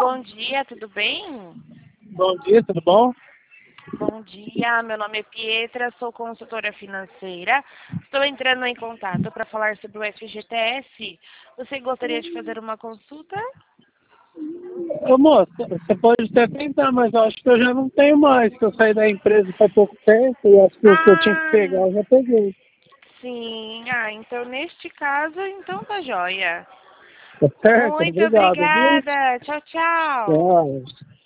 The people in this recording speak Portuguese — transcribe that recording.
Bom dia, tudo bem? Bom dia, tudo bom? Bom dia, meu nome é Pietra, sou consultora financeira. Estou entrando em contato para falar sobre o FGTS. Você gostaria de fazer uma consulta? Ô moço, você pode até tentar, mas eu acho que eu já não tenho mais, que eu saí da empresa faz pouco tempo e acho que o que eu tinha que Ah, pegar eu já peguei. sim. Então neste caso, então tá joia. Tá certo? Muito Obrigado, viu? obrigada. Tchau, tchau. Tchau.